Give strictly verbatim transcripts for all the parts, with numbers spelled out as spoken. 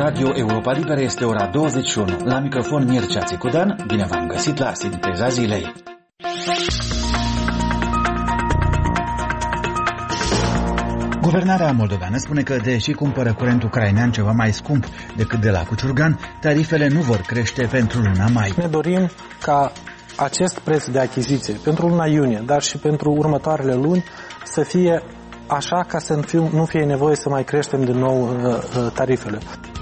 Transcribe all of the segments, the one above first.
Radio Europa Liberă este ora douăzeci și unu. La microfon Mircea Țicudan, bine v-am găsit la Sinteza Zilei. Guvernarea moldoveană spune că, deși cumpără curent ucrainean ceva mai scump decât de la Cuciurgan, tarifele nu vor crește pentru luna mai. Ne dorim ca acest preț de achiziție pentru luna iunie, dar și pentru următoarele luni, să fie așa ca să nu fie nevoie să mai creștem din nou tarifele.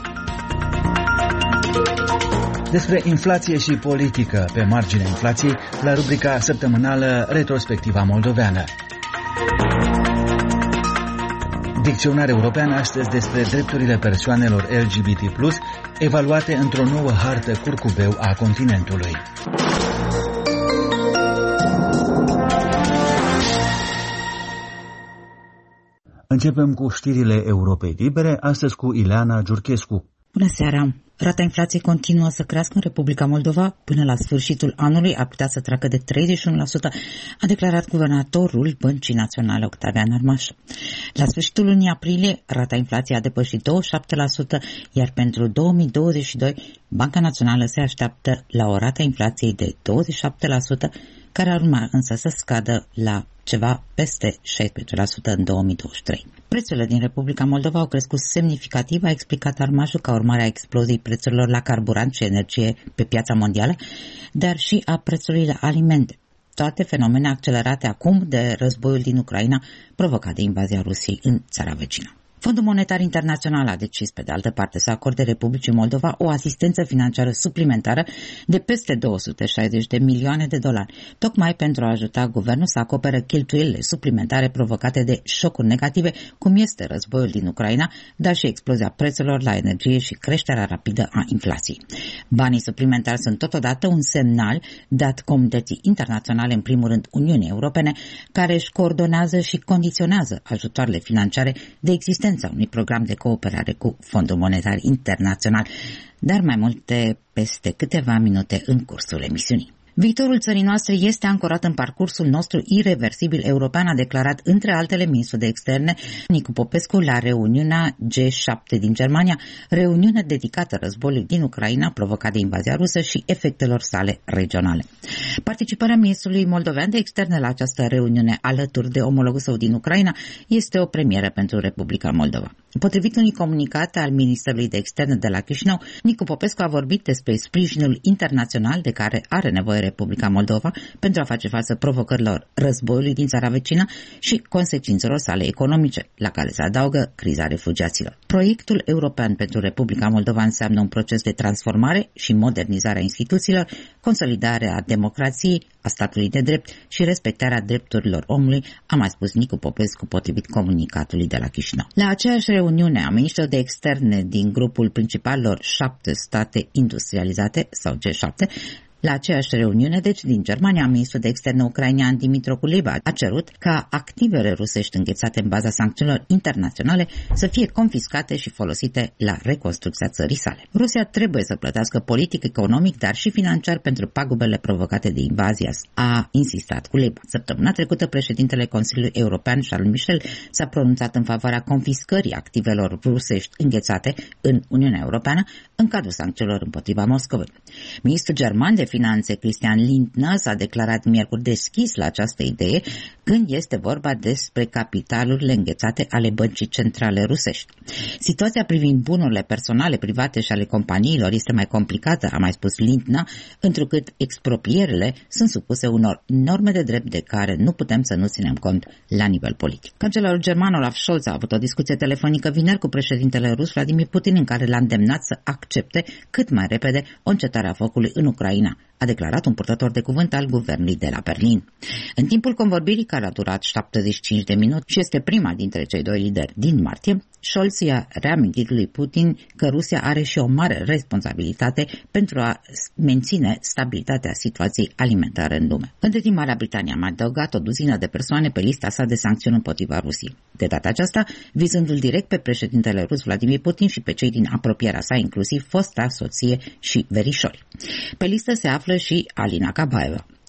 Despre inflație și politică pe marginea inflației la rubrica săptămânală Retrospectiva Moldoveană. Dicționar european astăzi despre drepturile persoanelor L G B T plus, evaluate într-o nouă hartă curcubeu a continentului. Începem cu știrile Europei Libere, astăzi cu Ileana Giurchescu. Bună seara! Rata inflației continuă să crească în Republica Moldova. Până la sfârșitul anului ar putea să treacă de treizeci și unu la sută, a declarat guvernatorul Băncii Naționale, Octavian Armaș. La sfârșitul lunii aprilie, rata inflației a depășit douăzeci și șapte la sută, iar pentru două mii douăzeci și doi, Banca Națională se așteaptă la o rată inflației de douăzeci și șapte la sută, care ar urma însă să scadă la ceva peste șaisprezece la sută în două mii douăzeci și trei. Prețurile din Republica Moldova au crescut semnificativ, a explicat Armașul, ca urmare a exploziei prețurilor la carburant și energie pe piața mondială, dar și a prețului la alimente. Toate fenomene accelerate acum de războiul din Ucraina, provocat de invazia Rusiei în țara vecină. Fondul Monetar Internațional a decis, pe de altă parte, să acorde Republicii Moldova o asistență financiară suplimentară de peste două sute șaizeci de milioane de dolari, tocmai pentru a ajuta guvernul să acopere cheltuielile suplimentare provocate de șocuri negative, cum este războiul din Ucraina, dar și explozia prețurilor la energie și creșterea rapidă a inflației. Banii suplimentari sunt totodată un semnal dat comunității internaționale, în primul rând Uniunii Europene, care își coordonează și condiționează ajutoarele financiare de existență unui program de cooperare cu Fondul Monetar Internațional, dar mai multe peste câteva minute în cursul emisiunii. Viitorul țării noastre este ancorat în parcursul nostru ireversibil european, a declarat între altele ministrul de externe Nicu Popescu la reuniunea G șapte din Germania, reuniune dedicată războiului din Ucraina provocat de invazia rusă și efectelor sale regionale. Participarea ministrului moldovean de externe la această reuniune alături de omologul său din Ucraina este o premieră pentru Republica Moldova. Potrivit unui comunicat al Ministerului de Externe de la Chișinău, Nicu Popescu a vorbit despre sprijinul internațional de care are nevoie Republica Moldova pentru a face față provocărilor războiului din țara vecină și consecințelor sale economice, la care se adaugă criza refugiaților. Proiectul european pentru Republica Moldova înseamnă un proces de transformare și modernizare a instituțiilor, consolidarea democrației, a statului de drept și respectarea drepturilor omului, a mai spus Nicu Popescu, potrivit comunicatului de la Chișinău. La aceeași reuniune a ministrilor de externe din grupul principalelor șapte state industrializate, sau G șapte, La aceeași reuniune, deci, din Germania, ministrul de externe ucrainean Dimitro Kuleba a cerut ca activele rusești înghețate în baza sancțiunilor internaționale să fie confiscate și folosite la reconstrucția țării sale. Rusia trebuie să plătească politic, economic, dar și financiar pentru pagubele provocate de invazia, a insistat Kuleba. Săptămâna trecută, președintele Consiliului European, Charles Michel, s-a pronunțat în favoarea confiscării activelor rusești înghețate în Uniunea Europeană în cadrul sancțiunilor împotriva Moscovei. Ministrul german de Finanțe, Christian Lindner, s-a declarat miercuri deschis la această idee când este vorba despre capitalurile înghețate ale băncii centrale rusești. Situația privind bunurile personale, private și ale companiilor este mai complicată, a mai spus Lindner, întrucât expropierile sunt supuse unor norme de drept de care nu putem să nu ținem cont la nivel politic. Cancelarul german Olaf Scholz a avut o discuție telefonică vineri cu președintele rus Vladimir Putin, în care l-a îndemnat să accepte cât mai repede o încetare a focului în Ucraina, a declarat un purtător de cuvânt al guvernului de la Berlin. În timpul convorbirii, care a durat șaptezeci și cinci de minute și este prima dintre cei doi lideri din martie, Scholz i-a reamintit lui Putin că Rusia are și o mare responsabilitate pentru a menține stabilitatea situației alimentare în lume. Între timp, Marea Britanie a mai adăugat o duzină de persoane pe lista sa de sancțiuni împotriva Rusiei. De data aceasta, vizându-l direct pe președintele rus Vladimir Putin și pe cei din apropierea sa, inclusiv fosta soție și verișori. Pe listă se află și Alina Kabaeva.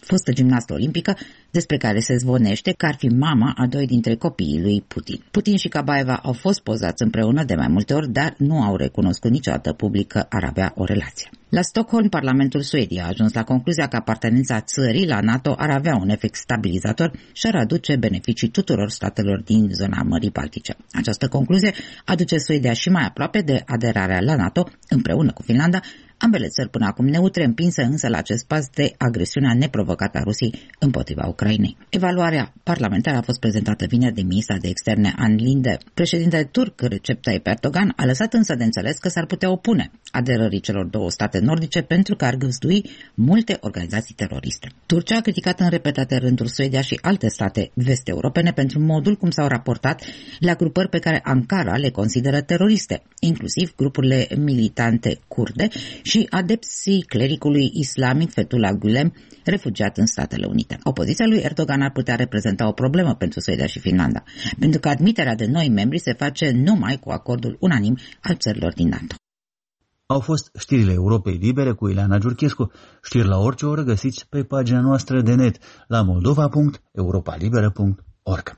fostă gimnastă olimpică, despre care se zvonește că ar fi mama a doi dintre copiii lui Putin. Putin și Kabaeva au fost pozați împreună de mai multe ori, dar nu au recunoscut niciodată public că ar avea o relație. La Stockholm, Parlamentul Suediei a ajuns la concluzia că apartenența țării la NATO ar avea un efect stabilizator și ar aduce beneficii tuturor statelor din zona Mării Baltice. Această concluzie aduce Suedia și mai aproape de aderarea la NATO, împreună cu Finlanda, ambele țări până acum neutre, împinse însă la acest pas de agresiunea neprovocată a Rusiei împotriva Ucrainei. Evaluarea parlamentară a fost prezentată vineri de ministra de externe Ann Linde. Președintele turc Recep Tayyip Erdogan a lăsat însă de înțeles că s-ar putea opune aderării celor două state nordice pentru că ar găzdui multe organizații teroriste. Turcia a criticat în repetate rânduri Suedia și alte state vest-europene pentru modul cum s-au raportat la grupări pe care Ankara le consideră teroriste, inclusiv grupurile militante kurde și adepții clericului islamic Fethullah Gulen, refugiat în Statele Unite. Opoziția lui Erdogan ar putea reprezenta o problemă pentru Suedia și Finlanda, pentru că admiterea de noi membri se face numai cu acordul unanim al țărilor din NATO. Au fost știrile Europei Libere cu Ileana Giurchescu. Știri la orice oră găsiți pe pagina noastră de net la moldova punct europa liberă punct org.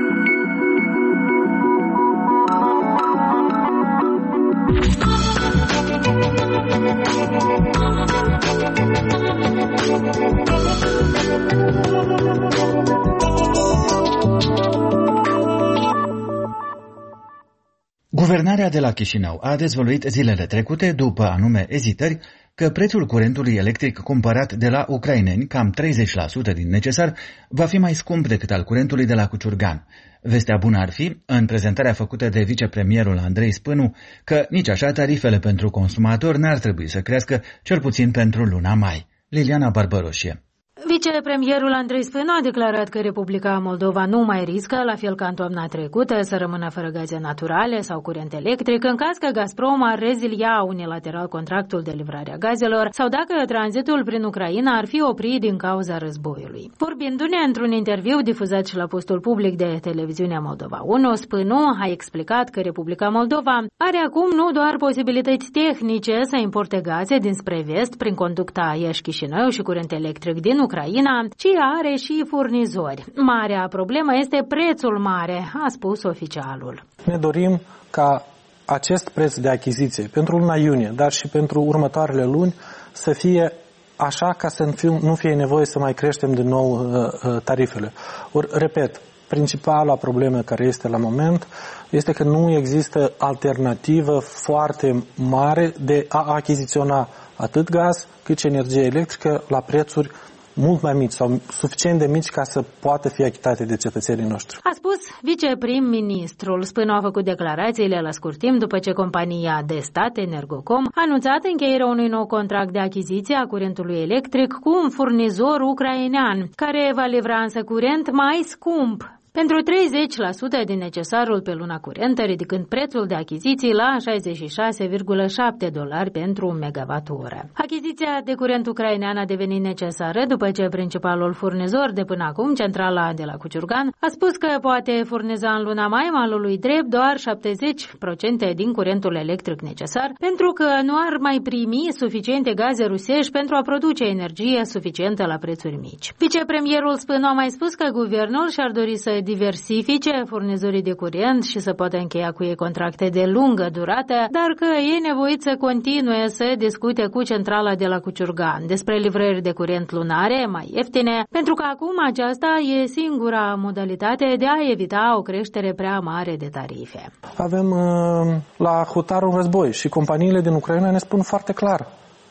Guvernarea de la Chișinău a dezvăluit zilele trecute, după anume ezitări, că prețul curentului electric cumpărat de la ucraineni, cam treizeci la sută din necesar, va fi mai scump decât al curentului de la Cuciurgan. Vestea bună ar fi, în prezentarea făcută de vicepremierul Andrei Spânu, că nici așa tarifele pentru consumatori n-ar trebui să crească, cel puțin pentru luna mai. Liliana Barbăroșie. Vicepremierul Andrei Spânu a declarat că Republica Moldova nu mai riscă, la fel ca în toamna trecută, să rămână fără gaze naturale sau curent electric în caz că Gazprom ar rezilia unilateral contractul de livrare a gazelor sau dacă tranzitul prin Ucraina ar fi oprit din cauza războiului. Vorbindu-ne într-un interviu difuzat și la postul public de televiziunea Moldova unu, Spânu a explicat că Republica Moldova are acum nu doar posibilități tehnice să importe gaze dinspre vest prin conducta Iași-Chișinău și curent electric din Ucraina, ci are și furnizori. Marea problemă este prețul mare, a spus oficialul. Ne dorim ca acest preț de achiziție pentru luna iunie, dar și pentru următoarele luni, să fie așa ca să nu fie nevoie să mai creștem din nou uh, tarifele. Or, repet, principala problemă care este la moment este că nu există alternativă foarte mare de a achiziționa atât gaz cât și energie electrică la prețuri mult mai mici sau suficient de mici ca să poată fi achitate de cetățenii noștri. A spus viceprim-ministrul. Spânu a făcut declarațiile la scurt timp după ce compania de stat Energocom a anunțat încheierea unui nou contract de achiziție a curentului electric cu un furnizor ucrainean, care va livra însă curent mai scump, pentru treizeci la sută din necesarul pe luna curentă, ridicând prețul de achiziții la șaizeci și șase virgulă șapte dolari pentru un megawatt-oră. Achiziția de curent ucrainean a devenit necesară după ce principalul furnizor de până acum, centrala de la Cuciurgan, a spus că poate furniza în luna mai malului drept doar șaptezeci la sută din curentul electric necesar, pentru că nu ar mai primi suficiente gaze rusești pentru a produce energie suficientă la prețuri mici. Vicepremierul Spânu a mai spus că guvernul și-ar dori să diversifice furnizorii de curent și să poată încheia cu ei contracte de lungă durată, dar că e nevoit să continue să discute cu centrala de la Cuciurgan despre livrări de curent lunare mai ieftine, pentru că acum aceasta e singura modalitate de a evita o creștere prea mare de tarife. Avem uh, la hotar un război și companiile din Ucraina ne spun foarte clar: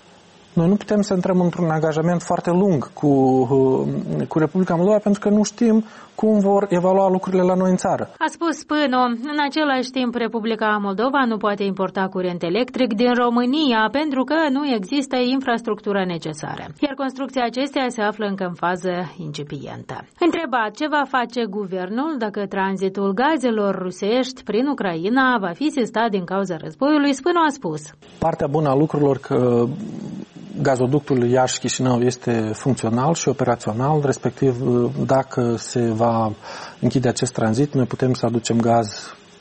noi nu putem să intrăm într-un angajament foarte lung cu, cu Republica Moldova pentru că nu știm cum vor evalua lucrurile la noi în țară. A spus Spânu. În același timp, Republica Moldova nu poate importa curent electric din România pentru că nu există infrastructura necesară, iar construcția acesteia se află încă în fază incipientă. Întrebat ce va face guvernul dacă tranzitul gazelor rusești prin Ucraina va fi sistat din cauza războiului, Spânu a spus: partea bună a lucrurilor că gazoductul Iași-Chișinău este funcțional și operațional, respectiv dacă se va închide acest tranzit, noi putem să aducem gaz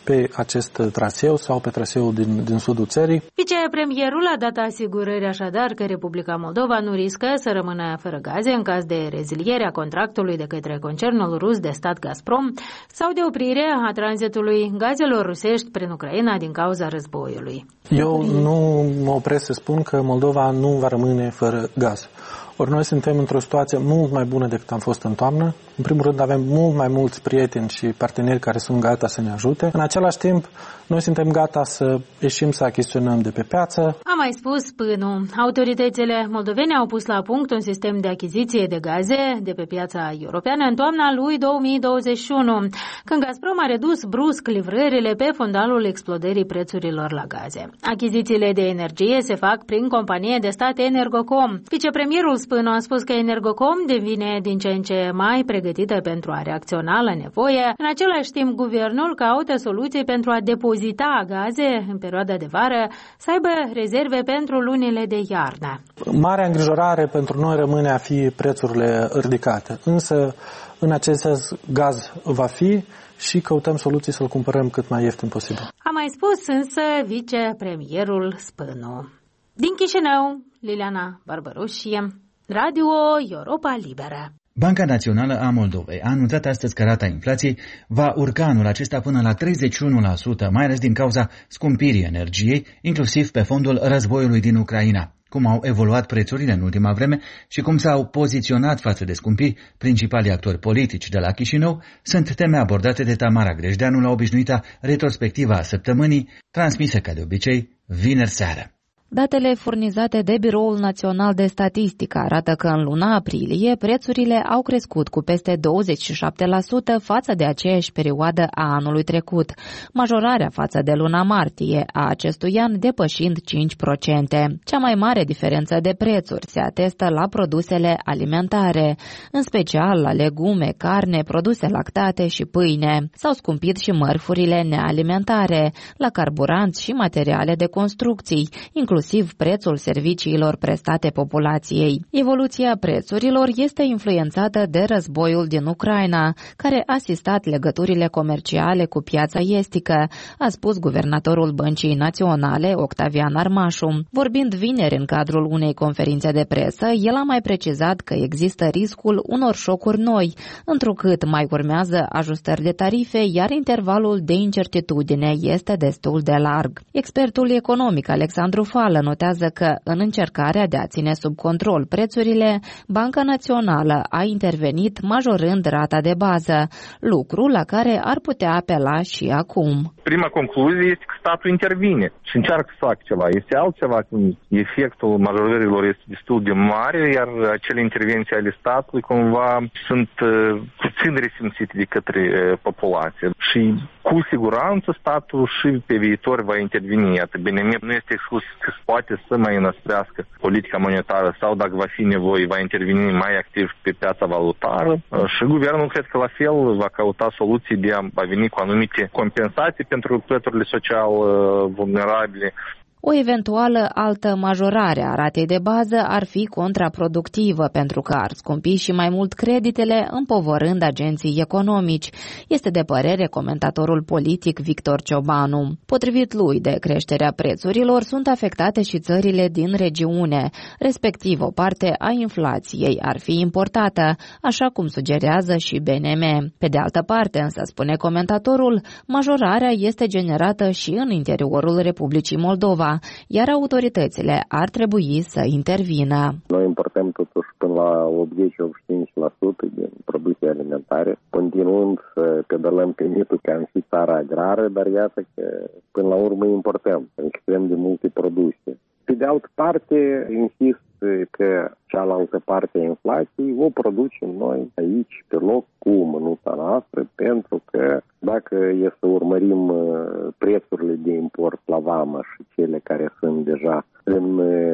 pe acest traseu sau pe traseul din, din sudul țării. Vicepremierul a dat asigurări așadar că Republica Moldova nu riscă să rămână fără gaze în caz de reziliere a contractului de către concernul rus de stat Gazprom sau de oprire a tranzitului gazelor rusești prin Ucraina din cauza războiului. Eu nu mă opresc să spun că Moldova nu va rămâne fără gaz. Ori noi suntem într-o situație mult mai bună decât am fost în toamnă. În primul rând avem mult mai mulți prieteni și parteneri care sunt gata să ne ajute. În același timp, noi suntem gata să ieșim să achiziționăm de pe piață. A mai spus Spânu. Autoritățile moldovene au pus la punct un sistem de achiziție de gaze de pe piața europeană în toamna lui două mii douăzeci și unu, când Gazprom a redus brusc livrările pe fundalul explodării prețurilor la gaze. Achizițiile de energie se fac prin companie de stat Energocom. Vicepremierul Spânu a spus că Energocom devine din ce în ce mai pregătită pentru a reacționa la nevoie. În același timp, guvernul caută soluții pentru a depozita gaze în perioada de vară, să aibă rezerve pentru lunile de iarnă. Marea îngrijorare pentru noi rămâne a fi prețurile ridicate, însă în acest sens gaz va fi și căutăm soluții să-l cumpărăm cât mai ieftin posibil. A mai spus însă vicepremierul Spânu. Din Chișinău, Liliana Barbaroșie, Radio Europa Liberă. Banca Națională a Moldovei a anunțat astăzi că rata inflației va urca anul acesta până la treizeci și unu la sută, mai ales din cauza scumpirii energiei, inclusiv pe fondul războiului din Ucraina. Cum au evoluat prețurile în ultima vreme și cum s-au poziționat față de scumpiri principalii actori politici de la Chișinău, sunt teme abordate de Tamara Grejdeanu la obișnuita retrospectivă a săptămânii, transmisă ca de obicei vineri seară. Datele furnizate de Biroul Național de Statistică arată că în luna aprilie prețurile au crescut cu peste douăzeci și șapte la sută față de aceeași perioadă a anului trecut, majorarea față de luna martie a acestui an depășind cinci la sută. Cea mai mare diferență de prețuri se atestă la produsele alimentare, în special la legume, carne, produse lactate și pâine. S-au scumpit și mărfurile nealimentare, la carburanți și materiale de construcții, inclusiv inclusiv prețul serviciilor prestate populației. Evoluția prețurilor este influențată de războiul din Ucraina, care a asistat legăturile comerciale cu piața estică, a spus guvernatorul Băncii Naționale, Octavian Armașu. Vorbind vineri în cadrul unei conferințe de presă, el a mai precizat că există riscul unor șocuri noi, întrucât mai urmează ajustări de tarife, iar intervalul de incertitudine este destul de larg. Expertul economic Alexandru Fală notează că, în încercarea de a ține sub control prețurile, Banca Națională a intervenit majorând rata de bază, lucru la care ar putea apela și acum. Prima concluzie este că statul intervine și încearcă să facă ceva. Este altceva când efectul majorărilor este destul de mare, iar acele intervenții ale statului cumva sunt uh, puțin resimțite de către uh, populație. Și cu siguranță statul și pe viitor va interveni. Iată, B N M nu este exclus că poate să mai înăsprească politica monetară sau, dacă va fi nevoie, va interveni mai activ pe piața valutară. Uh, și guvernul cred că la fel va căuta soluții de a veni cu anumite compensații pentru plăturile social uh, vulnerabile. O eventuală altă majorare a ratei de bază ar fi contraproductivă pentru că ar scumpi și mai mult creditele, împovărând agenții economici, este de părere comentatorul politic Victor Ciobanu. Potrivit lui, de creșterea prețurilor sunt afectate și țările din regiune, respectiv o parte a inflației ar fi importată, așa cum sugerează și B N M. Pe de altă parte, însă, spune comentatorul, majorarea este generată și în interiorul Republicii Moldova, iar autoritățile ar trebui să intervină. Noi importăm totuși până la optzeci la optzeci și cinci la sută din produse alimentare, continuând să pedalăm pe mitul că am fi țara agrară, dar iată că până la urmă importăm extrem de multe produse. Pe de altă parte, insist că cealaltă parte a inflației o producem noi aici, pe loc, cu mânuța noastră, pentru că dacă e să urmărim prețurile de import la vamă și cele care sunt deja în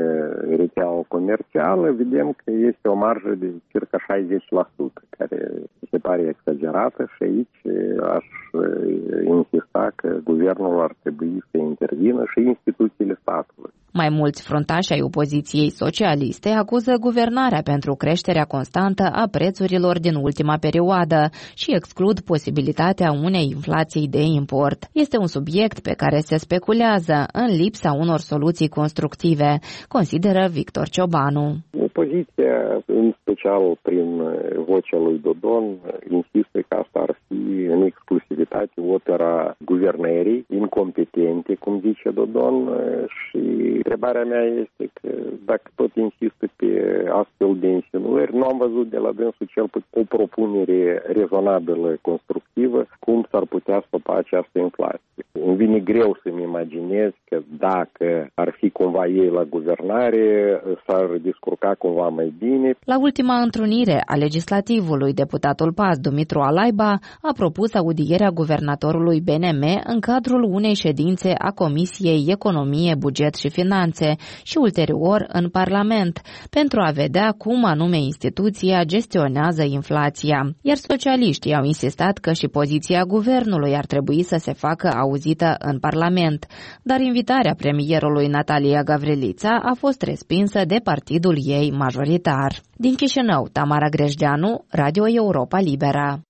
rețeaua comercială, vedem că este o marjă de circa șaizeci la sută, care se pare exagerată și aici aș insista că guvernul ar trebui să intervină și instituțiile statului. Mai mulți fruntași ai opoziției socialiste acuză guvernarea pentru creșterea constantă a prețurilor din ultima perioadă și exclud posibilitatea unei inflații de import. Este un subiect pe care se speculează în lipsa unor soluții constructive, consideră Victor Ciobanu. Opoziția, în special prin vocea lui Dodon, insistă că asta ar fi în exclusivitate opera guvernării, incompetente, cum zice Dodon, și întrebarea mea este că dacă tot insistă pe astfel de insinuări, nu am văzut de la dânsul cel puțin o propunere rezonabilă, constructivă, cum s-ar putea stopa această inflație. Îmi vine greu să-mi imaginez că dacă ar fi cumva ei la guvernare, s-ar descurca cumva mai bine. La ultima întrunire a legislativului, deputatul P A S Dumitru Alaiba a propus audierea guvernatorului B N M în cadrul unei ședințe a Comisiei Economie, Buget și Finanțe și ulterior în Parlament, pentru a vedea cum anume instituția gestionează inflația. Iar socialiștii au insistat că și poziția guvernului ar trebui să se facă auzită în Parlament, dar invitarea premierului Natalia Gavrilița a fost respinsă de partidul ei majoritar. Din Chișinău, Tamara Grejdeanu, Radio Europa Liberă.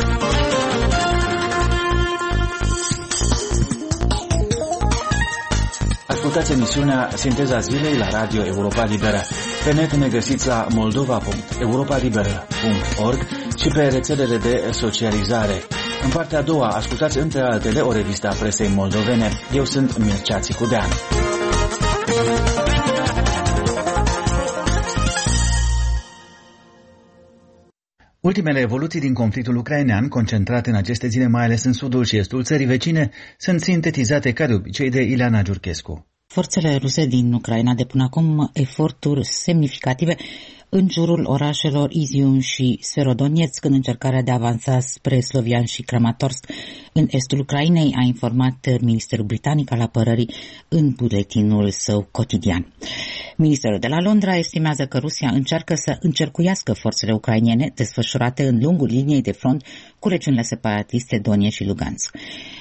Ascultați emisiunea Sinteza Zilei la Radio Europa Liberă. Pe net ne găsiți la moldova punct europa liberă punct org și pe rețelele de socializare. În partea a doua, ascultați între altele o revistă a presei moldovene. Eu sunt Mircea Țicudean. Ultimele evoluții din conflictul ucrainean, concentrate în aceste zile mai ales în sudul și estul țării vecine, sunt sintetizate ca de obicei de Ileana Giurchescu. Forțele ruse din Ucraina depun acum eforturi semnificative în jurul orașelor Izium și Severodonetsk în încercarea de a avansa spre Slovian și Kramatorsk în estul Ucrainei, a informat Ministerul Britanic al Apărării în buletinul său cotidian. Ministerul de la Londra estimează că Rusia încearcă să încercuiască forțele ucrainene desfășurate în lungul liniei de front cu regiunile separatiste Donetsk și Lugansk.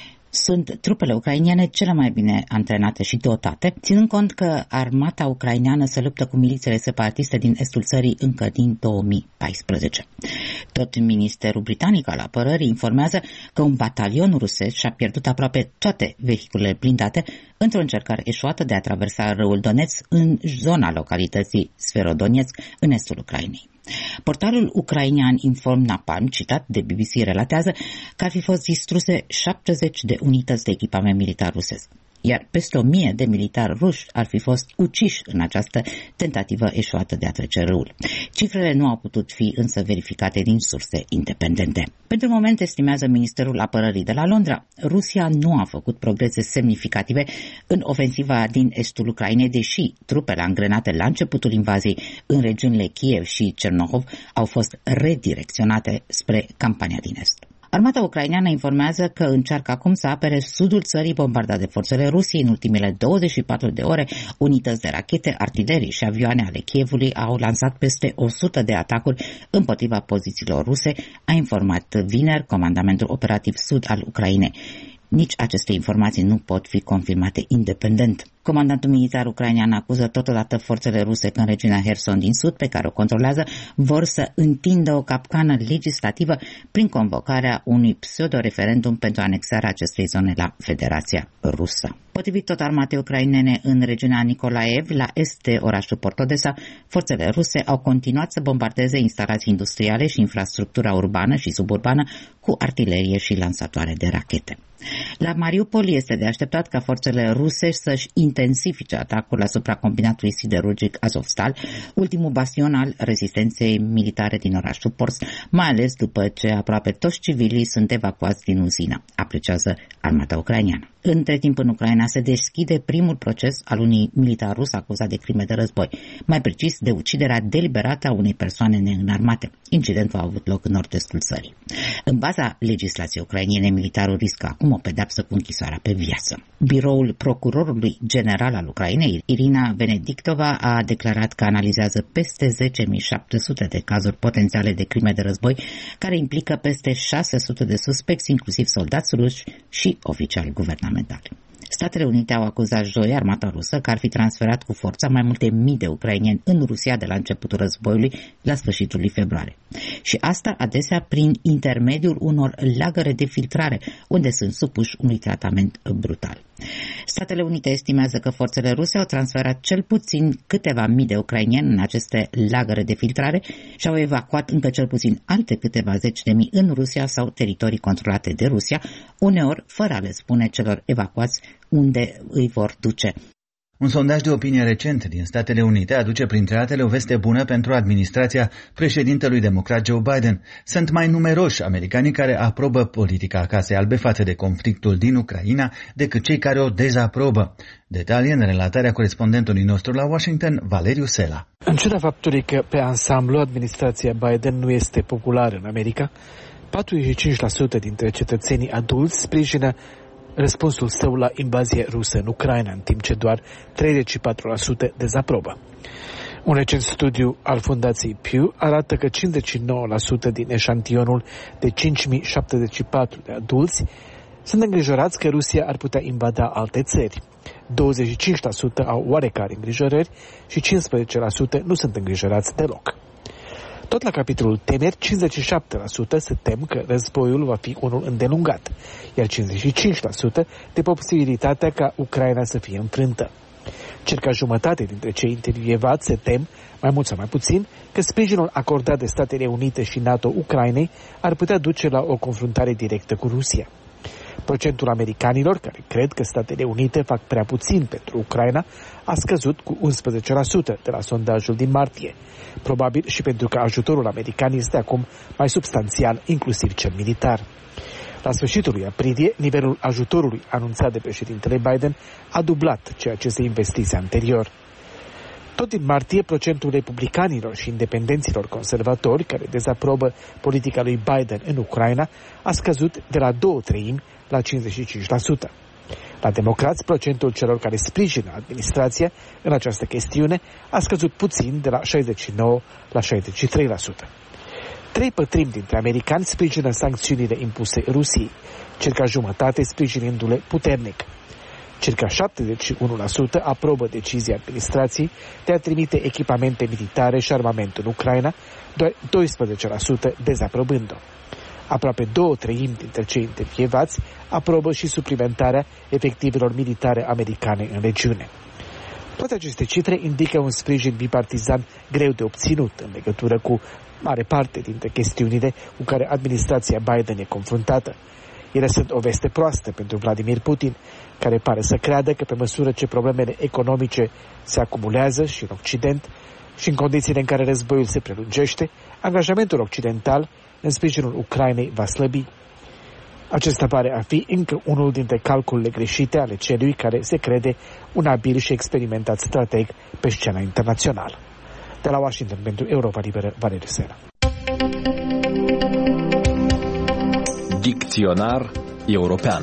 Sunt trupele ucrainene cele mai bine antrenate și dotate, ținând cont că armata ucraineană se luptă cu milițiile separatiste din estul țării încă din două mii paisprezece. Tot Ministerul Britanic al Apărării informează că un batalion rusesc și-a pierdut aproape toate vehiculele blindate într-o încercare eșuată de a traversa râul Donetsk în zona localității Severodonetsk, în estul Ucrainei. Portalul ucrainean Inform Napalm, citat de B B C, relatează că ar fi fost distruse șaptezeci de unități de echipament militar rusesc, iar peste o mie de militari ruși ar fi fost uciși în această tentativă eșuată de a trece râul. Cifrele nu au putut fi însă verificate din surse independente. Pentru moment, estimează Ministerul Apărării de la Londra, Rusia nu a făcut progrese semnificative în ofensiva din estul Ucrainei, deși trupele angrenate la începutul invaziei în regiunile Kiev și Cernihov au fost redirecționate spre campania din est. Armata ucraineană informează că încearcă acum să apere sudul țării bombardat de forțele Rusiei. În ultimele douăzeci și patru de ore, unități de rachete, artilerii și avioane ale Kievului au lansat peste o sută de atacuri împotriva pozițiilor ruse, a informat vineri Comandamentul Operativ Sud al Ucrainei. Nici aceste informații nu pot fi confirmate independent. Comandantul militar ucrainean acuză totodată forțele ruse că în regiunea Herson din sud, pe care o controlează, vor să întindă o capcană legislativă prin convocarea unui pseudo-referendum pentru anexarea acestei zone la Federația Rusă. Potrivit tot armatei ucrainene, în regiunea Nicolaev, la est de orașul Port Odessa, forțele ruse au continuat să bombardeze instalații industriale și infrastructura urbană și suburbană cu artilerie și lansatoare de rachete. La Mariupol este de așteptat ca forțele ruse să-și intensifice atacul asupra combinatului siderurgic Azovstal, ultimul bastion al rezistenței militare din orașul Pors, mai ales după ce aproape toți civilii sunt evacuați din uzină, apreciază armata ucraineană. Între timp, în Ucraina se deschide primul proces al unui militar rus acuzat de crime de război, mai precis de uciderea deliberată a unei persoane neînarmate. Incidentul a avut loc în nord-estul țării. În baza legislației ucrainene, militarul riscă acum o pedeapsă cu închisoarea pe viață. Biroul procurorului general al Ucrainei, Irina Venedictova, a declarat că analizează peste zece mii șapte sute de cazuri potențiale de crime de război, care implică peste șase sute de suspecți, inclusiv soldați ruși și oficiali guvernamentali. Statele Unite au acuzat joi armata rusă că ar fi transferat cu forța mai multe mii de ucraineni în Rusia de la începutul războiului la sfârșitul lui februarie. Și asta adesea prin intermediul unor lagăre de filtrare, unde sunt supuși unui tratament brutal. Statele Unite estimează că forțele ruse au transferat cel puțin câteva mii de ucraineni în aceste lagăre de filtrare și au evacuat încă cel puțin alte câteva zeci de mii în Rusia sau teritorii controlate de Rusia, uneori fără a le spune celor evacuați unde îi vor duce. Un sondaj de opinie recent din Statele Unite aduce printre altele o veste bună pentru administrația președintelui democrat Joe Biden. Sunt mai numeroși americanii care aprobă politica Casei Albe față de conflictul din Ucraina decât cei care o dezaprobă. Detalii în relatarea corespondentului nostru la Washington, Valeriu Sela. În ciuda faptului că pe ansamblu administrația Biden nu este populară în America, patruzeci și cinci la sută dintre cetățenii adulți sprijină răspunsul său la invazie rusă în Ucraina, în timp ce doar treizeci și patru la sută dezaprobă. Un recent studiu al Fundației Pew arată că cincizeci și nouă la sută din eșantionul de cinci mii șaptezeci și patru de adulți sunt îngrijorați că Rusia ar putea invada alte țări. douăzeci și cinci la sută au oarecare îngrijorări și cincisprezece la sută nu sunt îngrijorați deloc. Tot la capitolul temeri, cincizeci și șapte la sută se tem că războiul va fi unul îndelungat, iar cincizeci și cinci la sută de posibilitatea ca Ucraina să fie înfrântă. Circa jumătate dintre cei intervievați se tem, mai mult sau mai puțin, că sprijinul acordat de Statele Unite și NATO Ucrainei ar putea duce la o confruntare directă cu Rusia. Procentul americanilor care cred că Statele Unite fac prea puțin pentru Ucraina a scăzut cu unsprezece la sută de la sondajul din martie, probabil și pentru că ajutorul american este acum mai substanțial, inclusiv cel militar. La sfârșitul lui aprilie, nivelul ajutorului anunțat de președintele Biden a dublat ceea ce se investise anterior. Tot din martie, procentul republicanilor și independenților conservatori care dezaprobă politica lui Biden în Ucraina a scăzut de la două treimi la cincizeci și cinci la sută. La democrați, procentul celor care sprijină administrația în această chestiune a scăzut puțin de la șaizeci și nouă la șaizeci și trei la sută. Trei pătrimi dintre americani sprijină sancțiunile impuse Rusiei, circa jumătate sprijinându-le puternic. Circa șaptezeci și unu la sută aprobă decizia administrației de a trimite echipamente militare și armament în Ucraina, doar doisprezece la sută dezaprobând-o. Aproape două treimi dintre cei intervievați aprobă și suplimentarea efectivelor militare americane în regiune. Toate aceste cifre indică un sprijin bipartizan greu de obținut în legătură cu mare parte dintre chestiunile cu care administrația Biden e confruntată. Ele sunt o veste proastă pentru Vladimir Putin, care pare să creadă că pe măsură ce problemele economice se acumulează și în Occident și în condițiile în care războiul se prelungește, angajamentul occidental în sprijinul Ucrainei va slăbi. Acesta pare a fi încă unul dintre calculele greșite ale celui care se crede un abil și experimentat strateg pe scena internațională. De la Washington pentru Europa Liberă, Valeriu Sela. Dicționar european.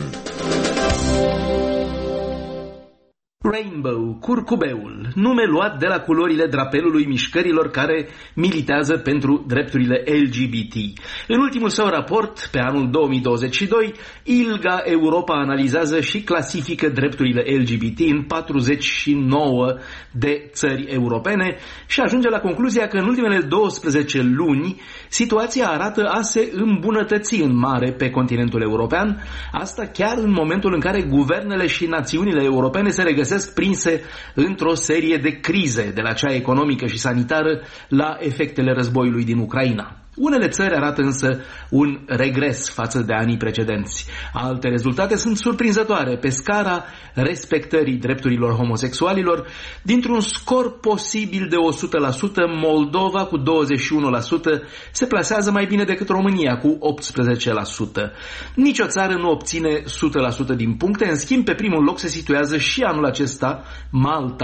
Rainbow, curcubeul, nume luat de la culorile drapelului mișcărilor care militează pentru drepturile L G B T. În ultimul său raport, pe anul două mii douăzeci și doi, ILGA Europa analizează și clasifică drepturile L G B T în patruzeci și nouă de țări europene și ajunge la concluzia că în ultimele douăsprezece luni situația arată a se îmbunătăți în mare pe continentul european, asta chiar în momentul în care guvernele și națiunile europene se regăsesc prinse într-o serie de crize, de la cea economică și sanitară la efectele războiului din Ucraina. Unele țări arată însă un regres față de anii precedenți. Alte rezultate sunt surprinzătoare pe scara respectării drepturilor homosexualilor. Dintr-un scor posibil de o sută la sută, Moldova cu douăzeci și unu la sută se plasează mai bine decât România cu optsprezece la sută. Nici o țară nu obține o sută la sută din puncte, în schimb pe primul loc se situează și anul acesta Malta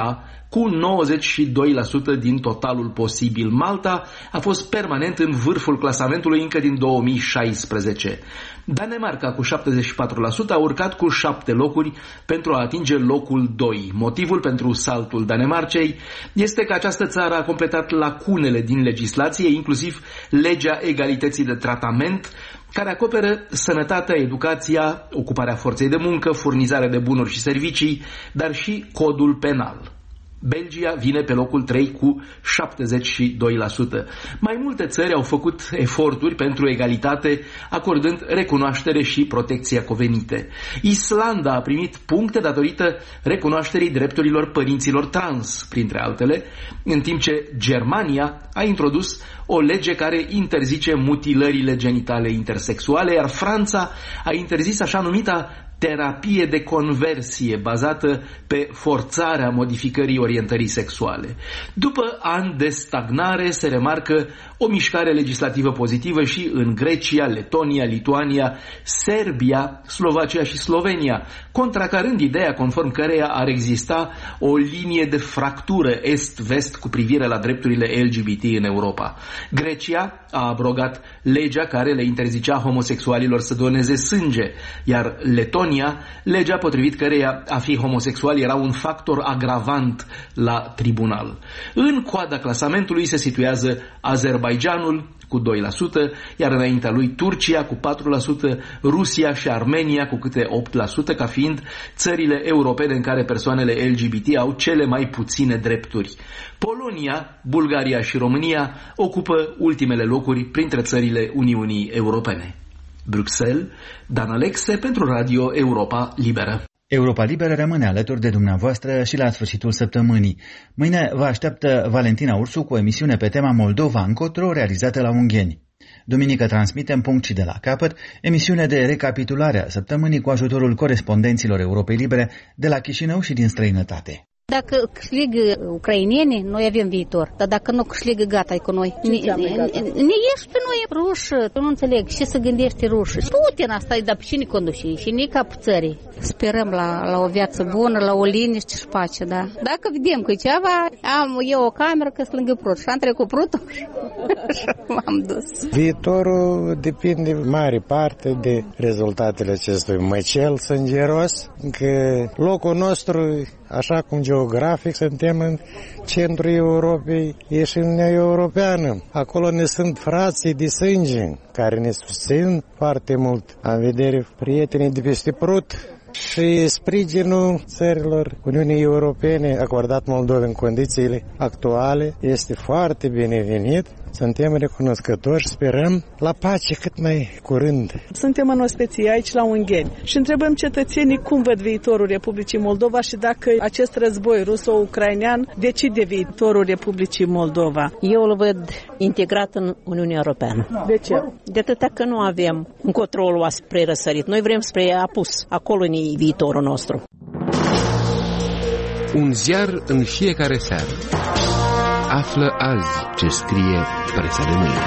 cu nouăzeci și doi la sută din totalul posibil. Malta a fost permanent în vârful clasamentului încă din două mii șaisprezece. Danemarca, cu șaptezeci și patru la sută, a urcat cu șapte locuri pentru a atinge locul doi. Motivul pentru saltul Danemarcei este că această țară a completat lacunele din legislație, inclusiv legea egalității de tratament, care acoperă sănătatea, educația, ocuparea forței de muncă, furnizarea de bunuri și servicii, dar și codul penal. Belgia vine pe locul trei cu șaptezeci și doi la sută. Mai multe țări au făcut eforturi pentru egalitate, acordând recunoaștere și protecția cuvenite. Islanda a primit puncte datorită recunoașterii drepturilor părinților trans, printre altele, în timp ce Germania a introdus o lege care interzice mutilările genitale intersexuale, iar Franța a interzis așa numita terapie de conversie bazată pe forțarea modificării orientării sexuale. După ani de stagnare se remarcă o mișcare legislativă pozitivă și în Grecia, Letonia, Lituania, Serbia, Slovacia și Slovenia, contracarând ideea conform căreia ar exista o linie de fractură est-vest cu privire la drepturile L G B T în Europa. Grecia a abrogat legea care le interzicea homosexualilor să doneze sânge, iar Letonia legea potrivit căreia a fi homosexual era un factor agravant la tribunal. În coada clasamentului se situează Azerbaidjanul cu doi la sută, iar înaintea lui Turcia cu patru la sută, Rusia și Armenia cu câte opt la sută, ca fiind țările europene în care persoanele L G B T au cele mai puține drepturi. Polonia, Bulgaria și România ocupă ultimele locuri printre țările Uniunii Europene. Bruxelles, Dan Alexe pentru Radio Europa Liberă. Europa Liberă rămâne alături de dumneavoastră și la sfârșitul săptămânii. Mâine vă așteaptă Valentina Ursu cu o emisiune pe tema Moldova încotro, realizată la Ungheni. Duminică transmitem Punct și de la capăt, emisiune de recapitulare a săptămânii cu ajutorul corespondenților Europei Libere de la Chișinău și din străinătate. Dacă câștigă ucrainenii, noi avem viitor. Dar dacă nu câștigă, gata e cu noi. Ce înseamnă gata? Ne ieși pe noi rușă. Nu înțeleg ce se gândește rușă. Putin asta e, dar pe cine conduce? Și nici capul țării. Sperăm la, la o viață bună, la o liniște și pace, da. Dacă vedem că e ceva, am eu o cameră că sunt lângă prut și am trecut prutul și m-am dus. Viitorul depinde mare parte de rezultatele acestui măcel sângeros, că locul nostru, așa cum geografic suntem în centrul Europei, e și Uniunea Europeană. Acolo ne sunt frații de sânge care ne susțin foarte mult. Am vedere prietenii de peste Prut și sprijinul țărilor Uniunii Europene acordat Moldovei în condițiile actuale este foarte binevenit. Suntem recunoscători și sperăm la pace cât mai curând. Suntem în ospăție aici la Ungheni și întrebăm cetățenii cum văd viitorul Republicii Moldova și dacă acest război ruso-ucrainean decide viitorul Republicii Moldova. Eu îl văd integrat în Uniunea Europeană. De ce? De atâta că nu avem un control spre răsărit. Noi vrem spre apus. Acolo e viitorul nostru. Un ziar în fiecare seară. Află azi ce scrie presa de mâine.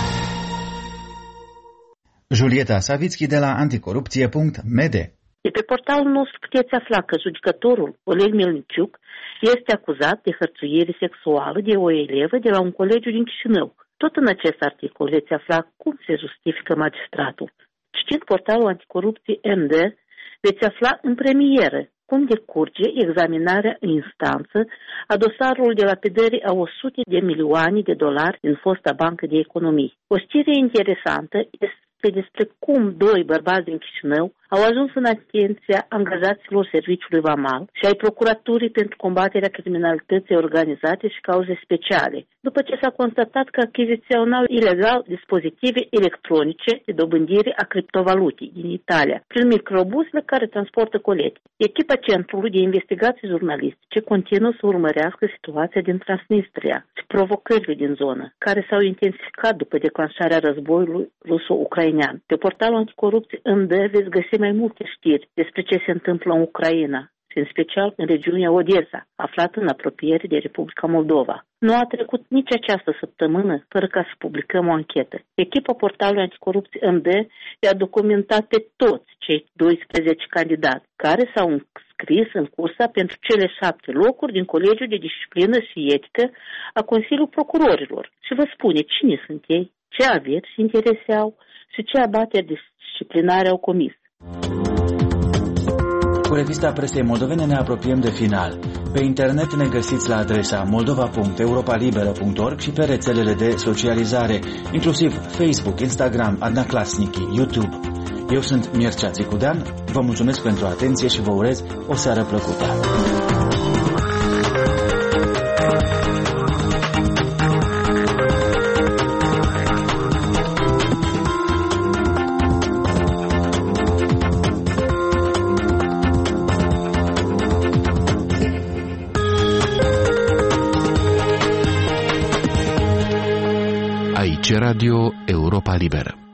Julieta Savitski de la anticorupție punct m d. De pe portalul nostru puteți afla că judecătorul Oleg Melniciuc este acuzat de hărțuire sexuală de o elevă de la un colegiu din Chișinău. Tot în acest articol veți afla cum se justifică magistratul. Citind portalul anticorupție M D, veți afla în premieră cum decurge examinarea în instanță a dosarului de lapidării a o sută de milioane de dolari din fosta Bancă de Economii. O știre interesantă este despre cum doi bărbați din Chișinău au ajuns în atenția angajaților serviciului vamal și ai procuraturii pentru combaterea criminalității organizate și cauze speciale, după ce s-a constatat că achiziționau ilegal dispozitive electronice de dobândire a criptovalutei din Italia, prin microbusele care transportă colete. Echipa Centrului de Investigații Jurnalistice continuă să urmărească situația din Transnistria și provocările din zonă, care s-au intensificat după declanșarea războiului ruso-ucrainean. Pe portalul anticorupție M D veți găsi mai multe știri despre ce se întâmplă în Ucraina și în special în regiunea Odessa, aflată în apropiere de Republica Moldova. Nu a trecut nici această săptămână fără ca să publicăm o anchetă. Echipa portalului anticorupție M D i-a documentat pe toți cei doisprezece candidați care s-au înscris în cursa pentru cele șapte locuri din Colegiul de Disciplină și Etică a Consiliului Procurorilor și vă spune cine sunt ei, ce aveți și interese au și ce abateri disciplinare au comis. Cu revista presei moldovene ne apropiem de final. Pe internet ne găsiți la adresa moldova punct europa liberă punct org și pe rețelele de socializare, inclusiv Facebook, Instagram, Adnaclasnici, YouTube. Eu sunt Mircea Țicudean, vă mulțumesc pentru atenție și vă urez o seară plăcută. Aici Radio Europa Liberă.